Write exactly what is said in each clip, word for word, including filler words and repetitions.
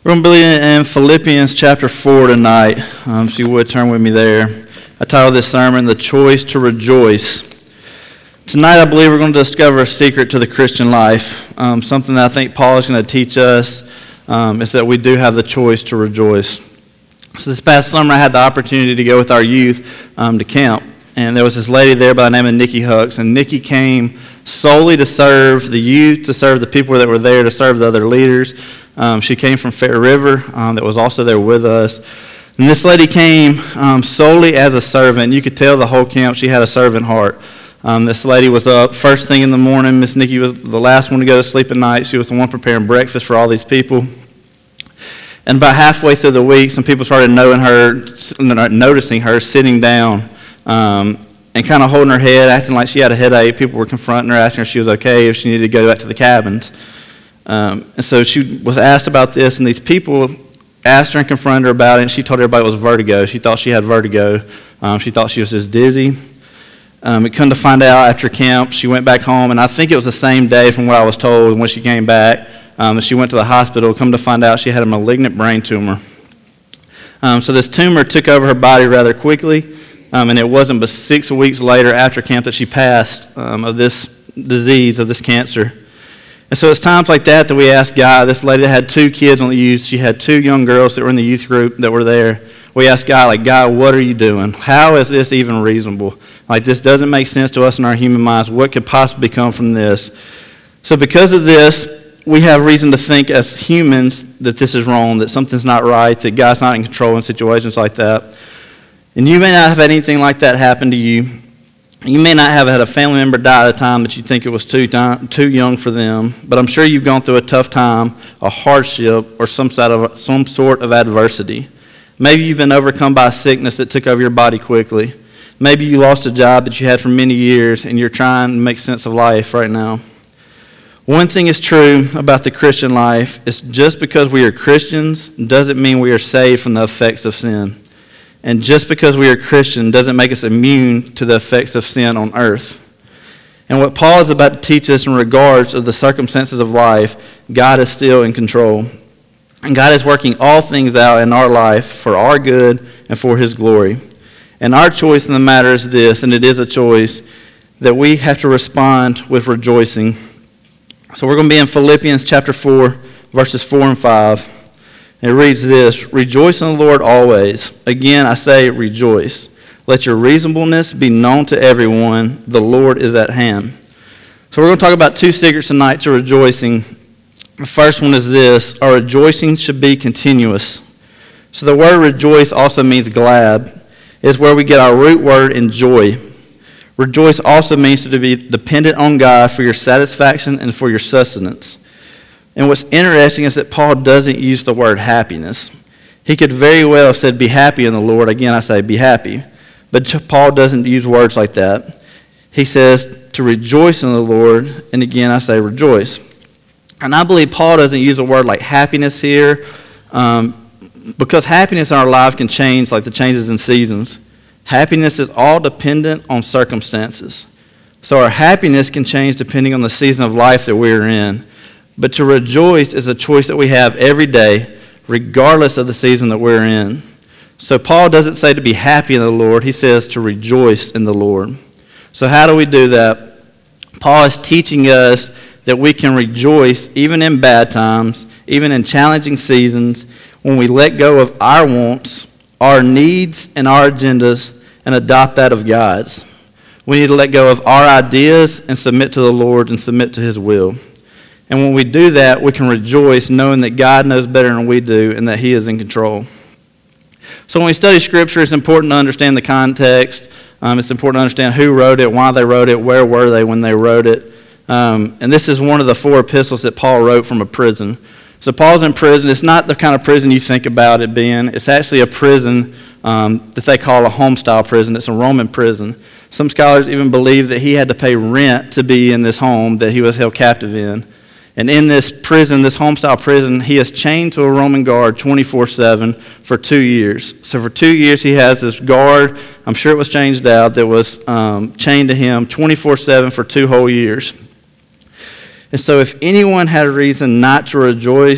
We're going to be in Philippians chapter four tonight, um, so you would turn with me there. I titled this sermon, The Choice to Rejoice. Tonight I believe we're going to discover a secret to the Christian life, um, something that I think Paul is going to teach us, um, is that we do have the choice to rejoice. So this past summer I had the opportunity to go with our youth um, to camp, and there was this lady there by the name of Nikki Hucks, and Nikki came solely to serve the youth, to serve the people that were there, to serve the other leaders. Um, she came from Fair River, um, that was also there with us. And this lady came um, solely as a servant. You could tell the whole camp she had a servant heart. Um, this lady was up first thing in the morning. Miss Nikki was the last one to go to sleep at night. She was the one preparing breakfast for all these people. And about halfway through the week, some people started knowing her, noticing her sitting down um, and kind of holding her head, acting like she had a headache. People were confronting her, asking her if she was okay, if she needed to go back to the cabins. Um, and so she was asked about this, and these people asked her and confronted her about it, and she told everybody it was vertigo. She thought she had vertigo. Um, she thought she was just dizzy. Um, it come to find out after camp, she went back home, and I think it was the same day from what I was told when she came back, um, that she went to the hospital. Come to find out she had a malignant brain tumor. Um, so this tumor took over her body rather quickly, um, and it wasn't but six weeks later after camp that she passed um, of this disease, of this cancer. And so it's times like that that we ask God. This lady that had two kids on the youth, she had two young girls that were in the youth group that were there. We ask God, like, God, what are you doing? How is this even reasonable? Like, this doesn't make sense to us in our human minds. What could possibly come from this? So because of this, we have reason to think as humans that this is wrong, that something's not right, that God's not in control in situations like that. And you may not have had anything like that happen to you. You may not have had a family member die at a time that you think it was too time, too young for them, but I'm sure you've gone through a tough time, a hardship, or some sort of some sort of adversity. Maybe you've been overcome by a sickness that took over your body quickly. Maybe you lost a job that you had for many years, and you're trying to make sense of life right now. One thing is true about the Christian life is just because we are Christians doesn't mean we are saved from the effects of sin. And just because we are Christian doesn't make us immune to the effects of sin on earth. And what Paul is about to teach us in regards of the circumstances of life, God is still in control. And God is working all things out in our life for our good and for His glory. And our choice in the matter is this, and it is a choice, that we have to respond with rejoicing. So we're going to be in Philippians chapter four, verses four and five. It reads this: Rejoice in the Lord always. Again, I say rejoice. Let your reasonableness be known to everyone. The Lord is at hand. So we're going to talk about two secrets tonight to rejoicing. The first one is this: our rejoicing should be continuous. So the word rejoice also means glad. It's where we get our root word enjoy. Rejoice also means to be dependent on God for your satisfaction and for your sustenance. And what's interesting is that Paul doesn't use the word happiness. He could very well have said, be happy in the Lord. Again, I say, be happy. But Paul doesn't use words like that. He says to rejoice in the Lord. And again, I say rejoice. And I believe Paul doesn't use a word like happiness here um, because happiness in our life can change like the changes in seasons. Happiness is all dependent on circumstances. So our happiness can change depending on the season of life that we're in. But to rejoice is a choice that we have every day, regardless of the season that we're in. So Paul doesn't say to be happy in the Lord. He says to rejoice in the Lord. So how do we do that? Paul is teaching us that we can rejoice even in bad times, even in challenging seasons, when we let go of our wants, our needs, and our agendas, and adopt that of God's. We need to let go of our ideas and submit to the Lord and submit to His will. And when we do that, we can rejoice knowing that God knows better than we do and that He is in control. So when we study Scripture, it's important to understand the context. Um, it's important to understand who wrote it, why they wrote it, where were they when they wrote it. Um, and this is one of the four epistles that Paul wrote from a prison. So Paul's in prison. It's not the kind of prison you think about it being. It's actually a prison um, that they call a home-style prison. It's a Roman prison. Some scholars even believe that he had to pay rent to be in this home that he was held captive in. And in this prison, this home-style prison, he is chained to a Roman guard twenty-four seven for two years. So for two years, he has this guard, I'm sure it was changed out, that was um, chained to him twenty-four seven for two whole years. And so if anyone had a reason not to rejoice,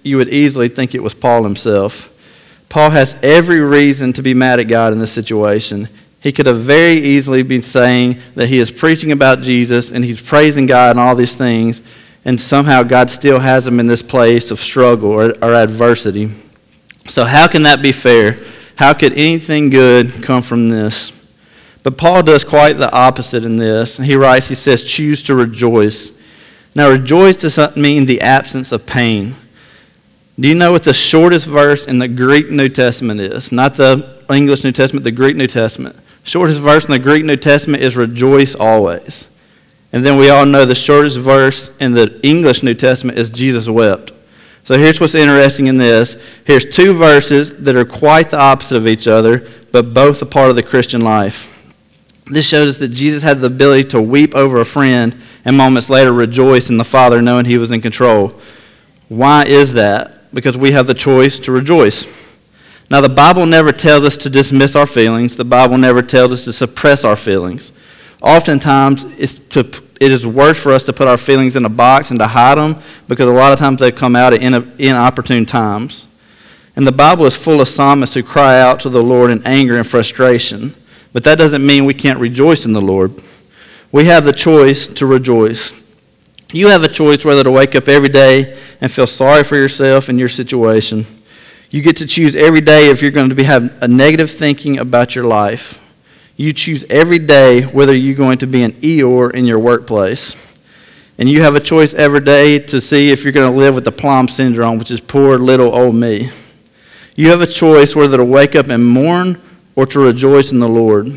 you would easily think it was Paul himself. Paul has every reason to be mad at God in this situation. He could have very easily been saying that he is preaching about Jesus and he's praising God and all these things, and somehow God still has him in this place of struggle or, or adversity. So how can that be fair? How could anything good come from this? But Paul does quite the opposite in this. He writes, he says, choose to rejoice. Now, rejoice does not mean the absence of pain. Do you know what the shortest verse in the Greek New Testament is? Not the English New Testament, the Greek New Testament. Shortest verse in the Greek New Testament is rejoice always. And then we all know the shortest verse in the English New Testament is Jesus wept. So here's what's interesting in this. Here's two verses that are quite the opposite of each other, but both a part of the Christian life. This shows us that Jesus had the ability to weep over a friend and moments later rejoice in the Father knowing he was in control. Why is that? Because we have the choice to rejoice. Now, the Bible never tells us to dismiss our feelings. The Bible never tells us to suppress our feelings. Oftentimes, it's to, it is worse for us to put our feelings in a box and to hide them, because a lot of times they come out at inopportune times. And the Bible is full of psalmists who cry out to the Lord in anger and frustration. But that doesn't mean we can't rejoice in the Lord. We have the choice to rejoice. You have a choice whether to wake up every day and feel sorry for yourself and your situation. You get to choose every day if you're going to be have a negative thinking about your life. You choose every day whether you're going to be an Eeyore in your workplace. And you have a choice every day to see if you're going to live with the Plum syndrome, which is poor little old me. You have a choice whether to wake up and mourn or to rejoice in the Lord.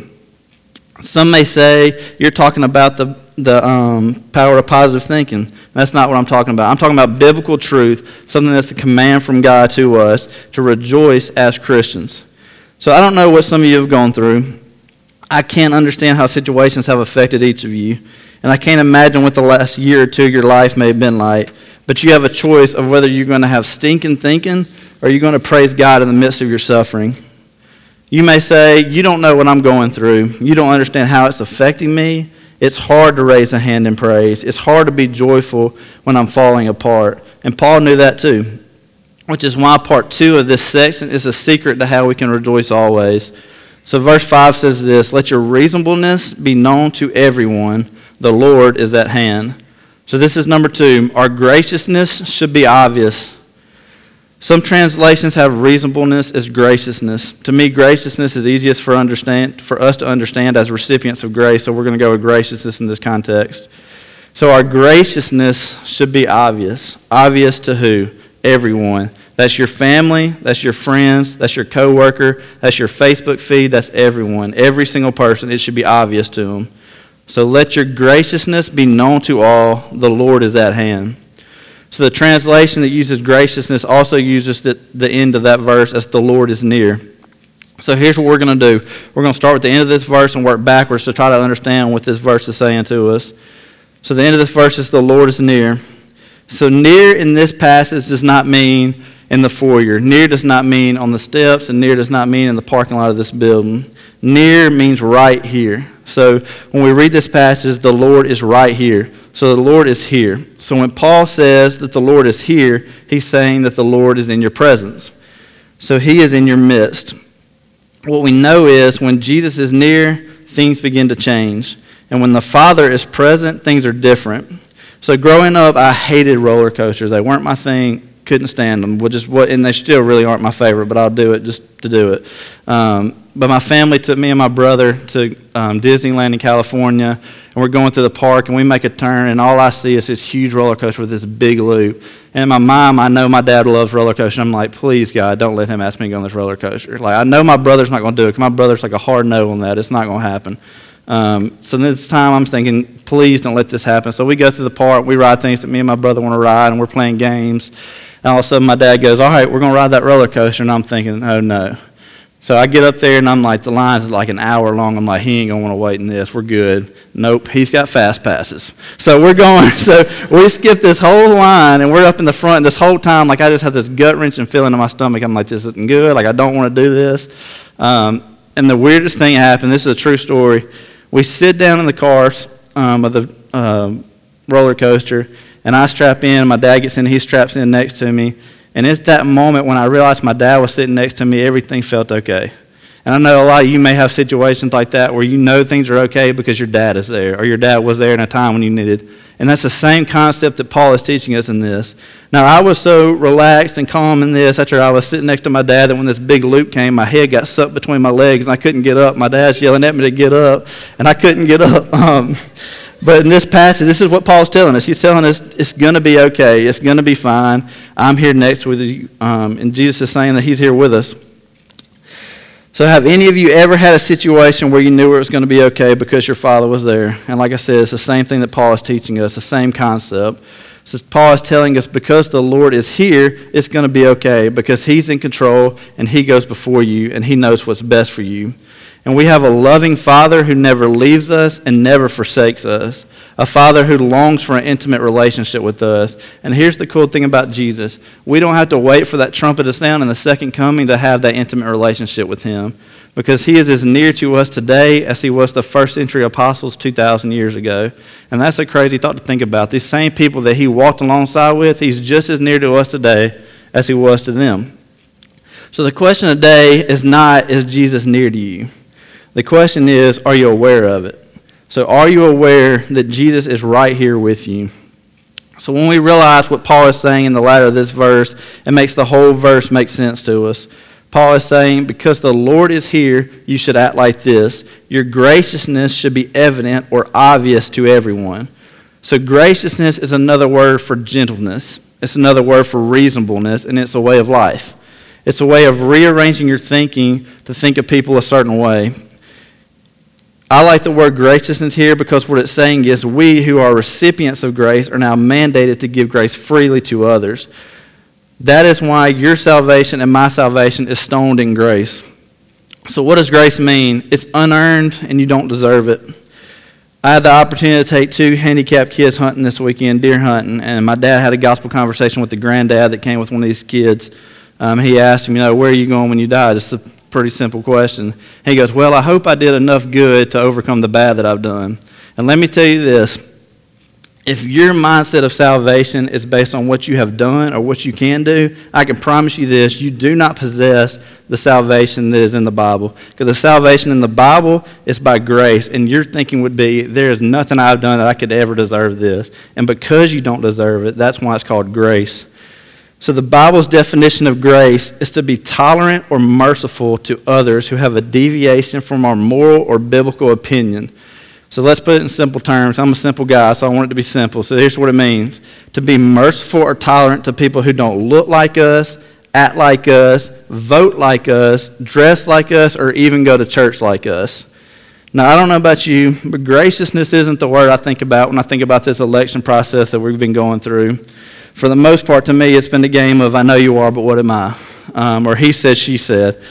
Some may say you're talking about the, the um, power of positive thinking. That's not what I'm talking about. I'm talking about biblical truth, something that's a command from God to us to rejoice as Christians. So I don't know what some of you have gone through. I can't understand how situations have affected each of you. And I can't imagine what the last year or two of your life may have been like. But you have a choice of whether you're going to have stinking thinking or you're going to praise God in the midst of your suffering. You may say, you don't know what I'm going through. You don't understand how it's affecting me. It's hard to raise a hand in praise. It's hard to be joyful when I'm falling apart. And Paul knew that too, which is why part two of this section is a secret to how we can rejoice always. So verse five says this, let your reasonableness be known to everyone. The Lord is at hand. So this is number two. Our graciousness should be obvious. Some translations have reasonableness as graciousness. To me, graciousness is easiest for understand for us to understand as recipients of grace, so we're going to go with graciousness in this context. So our graciousness should be obvious. Obvious to who? Everyone. That's your family, that's your friends, that's your coworker, that's your Facebook feed, that's everyone. Every single person, it should be obvious to them. So let your graciousness be known to all. The Lord is at hand. So the translation that uses graciousness also uses the, the end of that verse as the Lord is near. So here's what we're going to do. We're going to start with the end of this verse and work backwards to try to understand what this verse is saying to us. So the end of this verse is the Lord is near. So near in this passage does not mean in the foyer. Near does not mean on the steps, and near does not mean in the parking lot of this building. Near means right here. So when we read this passage, the Lord is right here. So the Lord is here. So when Paul says that the Lord is here, he's saying that the Lord is in your presence. So he is in your midst. What we know is when Jesus is near, things begin to change. And when the Father is present, things are different. So growing up, I hated roller coasters. They weren't my thing. Couldn't stand them. Well, just what, and they still really aren't my favorite, but I'll do it just to do it. Um, but my family took me and my brother to um, Disneyland in California, and we're going through the park, and we make a turn, and all I see is this huge roller coaster with this big loop. And in my mind, I know my dad loves roller coasters. I'm like, please, God, don't let him ask me to go on this roller coaster. Like, I know my brother's not going to do it, because my brother's like a hard no on that. It's not going to happen. Um, so this time I'm thinking, please don't let this happen. So we go through the park, we ride things that me and my brother want to ride, and we're playing games. And all of a sudden my dad goes, all right, we're going to ride that roller coaster. And I'm thinking, oh, no. So I get up there, and I'm like, the line's like an hour long. I'm like, he ain't going to want to wait in this. We're good. Nope, he's got fast passes. So we're going. So we skip this whole line, and we're up in the front. And this whole time, like, I just have this gut-wrenching feeling in my stomach. I'm like, this isn't good. Like, I don't want to do this. Um, and the weirdest thing happened. This is a true story. We sit down in the cars um, of the uh, roller coaster, and I strap in. My dad gets in. He straps in next to me. And it's that moment when I realized my dad was sitting next to me, everything felt okay. And I know a lot of you may have situations like that where you know things are okay because your dad is there, or your dad was there in a time when you needed. And that's the same concept that Paul is teaching us in this. Now, I was so relaxed and calm in this after I was sitting next to my dad that when this big loop came, my head got sucked between my legs and I couldn't get up. My dad's yelling at me to get up, and I couldn't get up. Um, but in this passage, this is what Paul's telling us. He's telling us it's going to be okay. It's going to be fine. I'm here next with you. Um, and Jesus is saying that he's here with us. So have any of you ever had a situation where you knew it was going to be okay because your father was there? And like I said, it's the same thing that Paul is teaching us, the same concept. So Paul is telling us because the Lord is here, it's going to be okay because he's in control and he goes before you and he knows what's best for you. And we have a loving Father who never leaves us and never forsakes us. A Father who longs for an intimate relationship with us. And here's the cool thing about Jesus. We don't have to wait for that trumpet to sound in the second coming to have that intimate relationship with him. Because he is as near to us today as he was the first century apostles two thousand years ago. And that's a crazy thought to think about. These same people that he walked alongside with, he's just as near to us today as he was to them. So the question today is not, is Jesus near to you? The question is, are you aware of it? So are you aware that Jesus is right here with you? So when we realize what Paul is saying in the latter of this verse, it makes the whole verse make sense to us. Paul is saying, because the Lord is here, you should act like this. Your graciousness should be evident or obvious to everyone. So graciousness is another word for gentleness. It's another word for reasonableness, and it's a way of life. It's a way of rearranging your thinking to think of people a certain way. I like the word graciousness here because what it's saying is we who are recipients of grace are now mandated to give grace freely to others. That is why your salvation and my salvation is stoned in grace. So what does grace mean? It's unearned and you don't deserve it. I had the opportunity to take two handicapped kids hunting this weekend, deer hunting, and my dad had a gospel conversation with the granddad that came with one of these kids. Um, he asked him, you know, where are you going when you die? Just a pretty simple question. And he goes, well, I hope I did enough good to overcome the bad that I've done. And let me tell you this. If your mindset of salvation is based on what you have done or what you can do, I can promise you this, you do not possess the salvation that is in the Bible. Because the salvation in the Bible is by grace, and your thinking would be, there is nothing I've done that I could ever deserve this. And because you don't deserve it, that's why it's called grace. So the Bible's definition of grace is to be tolerant or merciful to others who have a deviation from our moral or biblical opinion. So let's put it in simple terms. I'm a simple guy, so I want it to be simple. So here's what it means. To be merciful or tolerant to people who don't look like us, act like us, vote like us, dress like us, or even go to church like us. Now, I don't know about you, but graciousness isn't the word I think about when I think about this election process that we've been going through. For the most part, to me, it's been the game of I know you are, but what am I? Um, or he said, she said.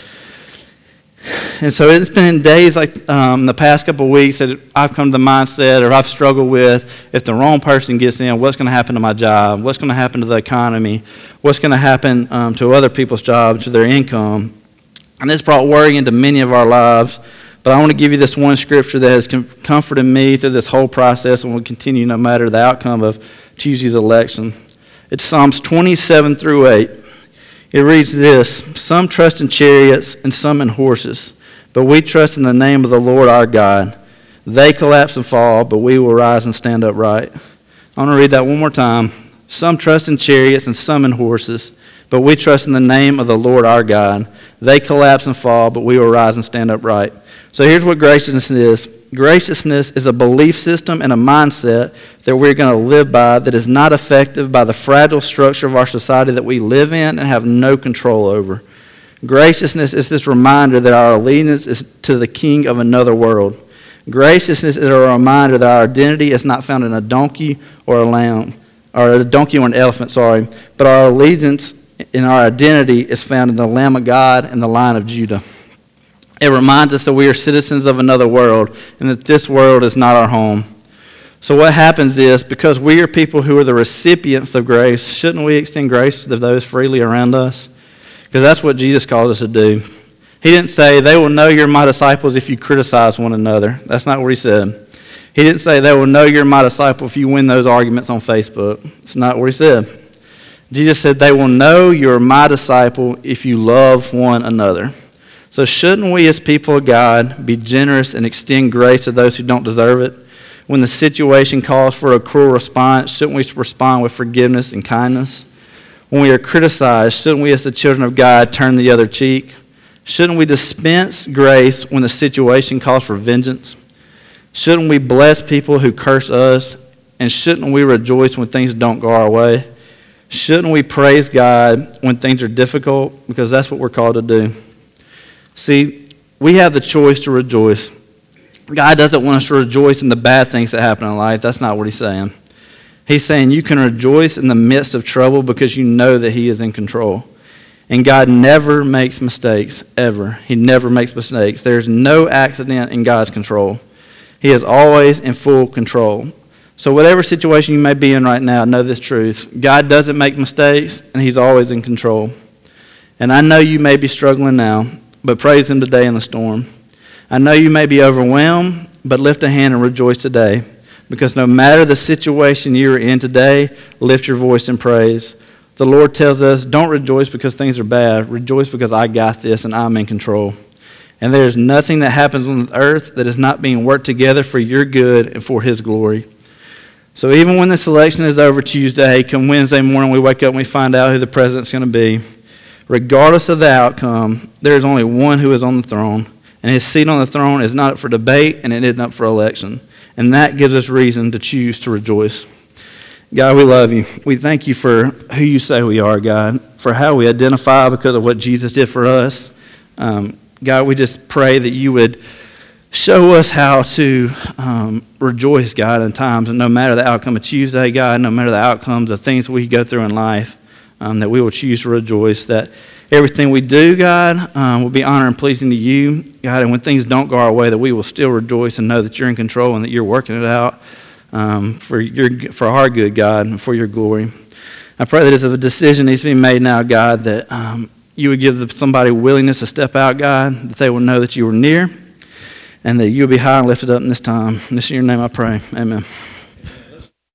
And so it's been in days like um, the past couple of weeks that I've come to the mindset or I've struggled with, if the wrong person gets in, what's going to happen to my job? What's going to happen to the economy? What's going to happen um, to other people's jobs, to their income? And it's brought worry into many of our lives. But I want to give you this one scripture that has com- comforted me through this whole process and will continue no matter the outcome of Tuesday's election. It's Psalms twenty-seven through eight. It reads this, some trust in chariots and some in horses, but we trust in the name of the Lord our God. They collapse and fall, but we will rise and stand upright. I want to read that one more time. Some trust in chariots and some in horses, but we trust in the name of the Lord our God. They collapse and fall, but we will rise and stand upright. So here's what graciousness is. Graciousness is a belief system and a mindset that we're going to live by that is not affected by the fragile structure of our society that we live in and have no control over. Graciousness is this reminder that our allegiance is to the king of another world. Graciousness is a reminder that our identity is not found in a donkey or a lamb, or a donkey or an elephant, sorry, but our allegiance in our identity is found in the Lamb of God and the Lion of Judah. It reminds us that we are citizens of another world and that this world is not our home. So what happens is, because we are people who are the recipients of grace, shouldn't we extend grace to those freely around us? Because that's what Jesus called us to do. He didn't say, they will know you're my disciples if you criticize one another. That's not what he said. He didn't say, they will know you're my disciple if you win those arguments on Facebook. It's not what he said. Jesus said, they will know you are my disciple if you love one another. So shouldn't we as people of God be generous and extend grace to those who don't deserve it? When the situation calls for a cruel response, shouldn't we respond with forgiveness and kindness? When we are criticized, shouldn't we as the children of God turn the other cheek? Shouldn't we dispense grace when the situation calls for vengeance? Shouldn't we bless people who curse us? And shouldn't we rejoice when things don't go our way? Shouldn't we praise God when things are difficult? Because that's what we're called to do. See, we have the choice to rejoice. God doesn't want us to rejoice in the bad things that happen in life. That's not what he's saying. He's saying you can rejoice in the midst of trouble because you know that he is in control. And God never makes mistakes, ever. He never makes mistakes. There's no accident in God's control. He is always in full control. So whatever situation you may be in right now, know this truth. God doesn't make mistakes, and he's always in control. And I know you may be struggling now, but praise him today in the storm. I know you may be overwhelmed, but lift a hand and rejoice today. Because no matter the situation you're in today, lift your voice in praise. The Lord tells us, don't rejoice because things are bad. Rejoice because I got this and I'm in control. And there's nothing that happens on the earth that is not being worked together for your good and for his glory. So even when the selection is over Tuesday, come Wednesday morning, we wake up and we find out who the president's going to be. Regardless of the outcome, there is only one who is on the throne. And his seat on the throne is not up for debate and it isn't up for election. And that gives us reason to choose to rejoice. God, we love you. We thank you for who you say we are, God, for how we identify because of what Jesus did for us. Um, God, we just pray that you would show us how to um, rejoice, God, in times, and no matter the outcome of Tuesday, God, no matter the outcomes of things we go through in life, um, that we will choose to rejoice, that everything we do, God, um, will be honor and pleasing to you, God, and when things don't go our way, that we will still rejoice and know that you're in control and that you're working it out um, for your for our good, God, and for your glory. I pray that if a decision needs to be made now, God, that um, you would give somebody willingness to step out, God, that they will know that you are near, and that you will be high and lifted up in this time. In this in your name I pray. Amen.